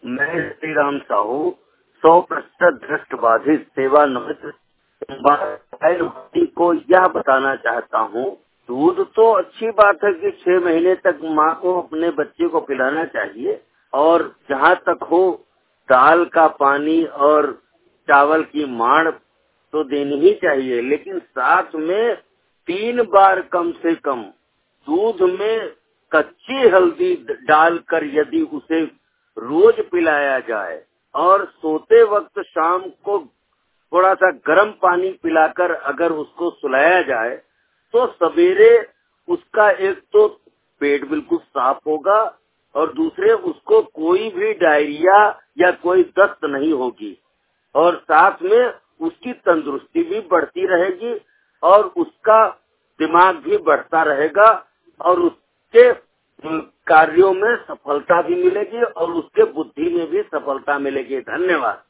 मैं श्री राम साहू 100% दृष्ट बाधित सेवानिवृत्त को यह बताना चाहता हूँ। दूध तो अच्छी बात है कि 6 महीने तक माँ को अपने बच्चे को पिलाना चाहिए, और जहाँ तक हो दाल का पानी और चावल की माड़ तो देनी ही चाहिए, लेकिन साथ में 3 बार कम से कम दूध में कच्ची हल्दी डालकर यदि उसे रोज पिलाया जाए और सोते वक्त शाम को थोड़ा सा गर्म पानी पिलाकर अगर उसको सुलाया जाए तो सवेरे उसका एक तो पेट बिल्कुल साफ होगा और दूसरे उसको कोई भी डायरिया या कोई दस्त नहीं होगी, और साथ में उसकी तंदुरुस्ती भी बढ़ती रहेगी और उसका दिमाग भी बढ़ता रहेगा और उसके कार्यों में सफलता भी मिलेगी और उसके बुद्धि में भी सफलता मिलेगी। धन्यवाद।